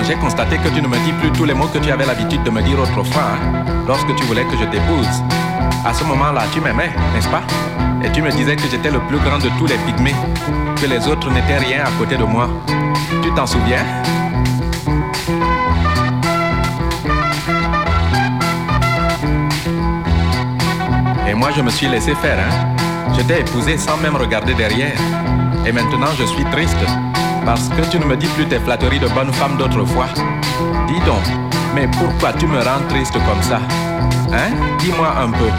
J'ai constaté que tu ne me dis plus tous les mots que tu avais l'habitude de me dire autrefois, hein, lorsque tu voulais que je t'épouse. À ce moment-là, tu m'aimais, n'est-ce pas? Et tu me disais que j'étais le plus grand de tous les pygmées, que les autres n'étaient rien à côté de moi. Tu t'en souviens? Et moi, je me suis laissé faire, hein. Je t'ai épousé sans même regarder derrière. Et maintenant, je suis triste. Parce que tu ne me dis plus tes flatteries de bonne femme d'autrefois. Dis donc, mais pourquoi tu me rends triste comme ça? Hein? Dis-moi un peu.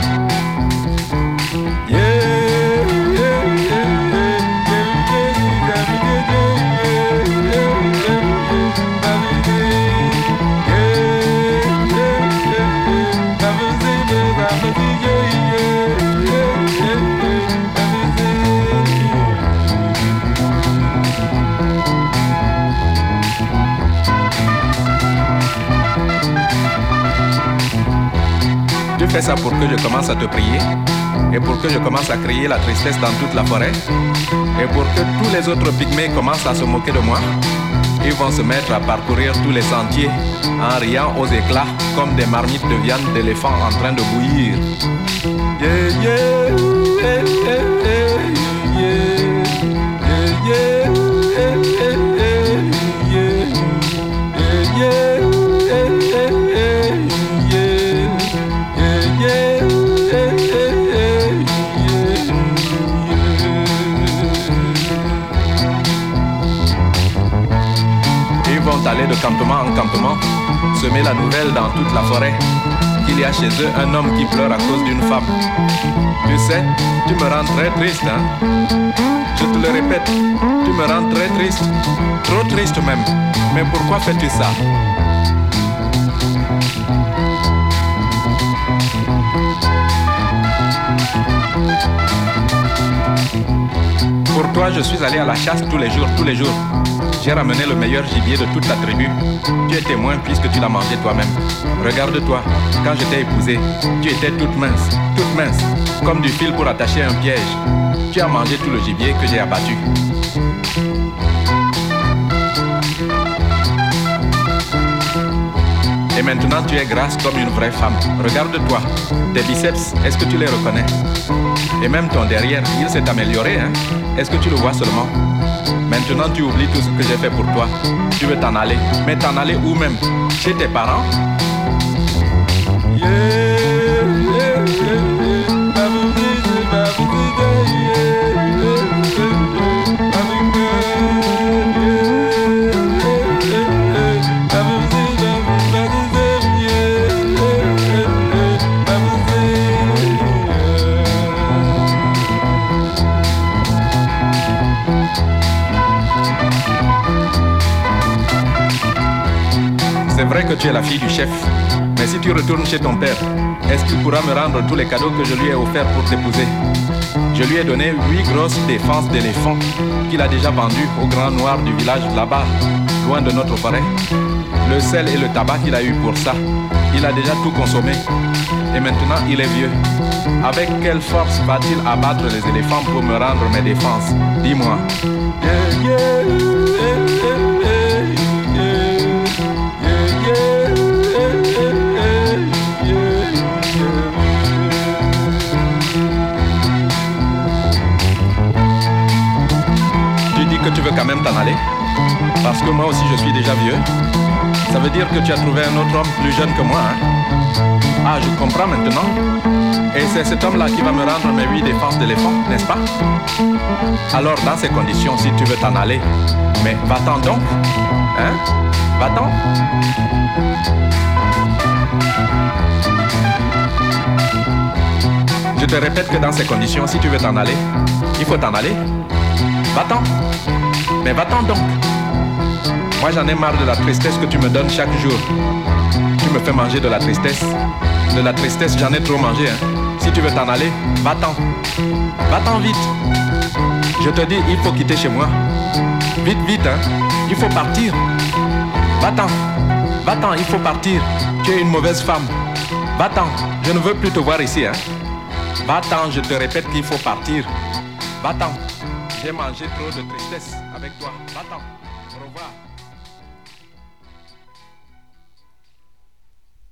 Tu fais ça pour que je commence à te prier et pour que je commence à crier la tristesse dans toute la forêt et pour que tous les autres pygmées commencent à se moquer de moi. Ils vont se mettre à parcourir tous les sentiers en riant aux éclats comme des marmites de viande d'éléphant en train de bouillir. Yeah, yeah, yeah, yeah, yeah, yeah, yeah, yeah, aller de campement en campement, semer la nouvelle dans toute la forêt qu'il y a chez eux un homme qui pleure à cause d'une femme. Tu sais, tu me rends très triste, hein? Je te le répète, tu me rends très triste, trop triste même. Mais pourquoi fais-tu ça? Pour toi, je suis allé à la chasse tous les jours, tous les jours. J'ai ramené le meilleur gibier de toute la tribu. Tu es témoin puisque tu l'as mangé toi-même. Regarde-toi, quand je t'ai épousé, tu étais toute mince, comme du fil pour attacher un piège. Tu as mangé tout le gibier que j'ai abattu. Et maintenant tu es grasse comme une vraie femme. Regarde-toi, tes biceps, est-ce que tu les reconnais? Et même ton derrière, il s'est amélioré, hein? Est-ce que tu le vois seulement? Maintenant tu oublies tout ce que j'ai fait pour toi. Tu veux t'en aller. Mais t'en aller où même? Chez tes parents? C'est vrai que tu es la fille du chef, mais si tu retournes chez ton père, est-ce qu'il pourra me rendre tous les cadeaux que je lui ai offerts pour t'épouser? Je lui ai donné 8 grosses défenses d'éléphants qu'il a déjà vendues au grand noir du village là-bas, loin de notre forêt. Le sel et le tabac qu'il a eu pour ça, il a déjà tout consommé. Et maintenant il est vieux. Avec quelle force va-t-il abattre les éléphants pour me rendre mes défenses? Dis-moi. Que tu veux quand même t'en aller, parce que moi aussi je suis déjà vieux. Ça veut dire que tu as trouvé un autre homme plus jeune que moi, hein? Ah, je comprends maintenant. Et c'est cet homme-là qui va me rendre mes 8 défenses d'éléphant, n'est-ce pas? Alors dans ces conditions, si tu veux t'en aller, mais va-t'en donc, hein? Va-t'en. Je te répète que dans ces conditions, si tu veux t'en aller, il faut t'en aller. Va-t'en. Mais va-t'en donc. Moi j'en ai marre de la tristesse que tu me donnes chaque jour. Tu me fais manger de la tristesse. De la tristesse, j'en ai trop mangé, hein. Si tu veux t'en aller, va-t'en. Va-t'en vite. Je te dis, il faut quitter chez moi. Vite, vite, hein. Il faut partir. Va-t'en. Va-t'en, il faut partir. Tu es une mauvaise femme. Va-t'en. Je ne veux plus te voir ici, hein. Va-t'en, je te répète qu'il faut partir. Va-t'en. J'ai mangé trop de tristesse avec toi. Va-t'en. Au revoir.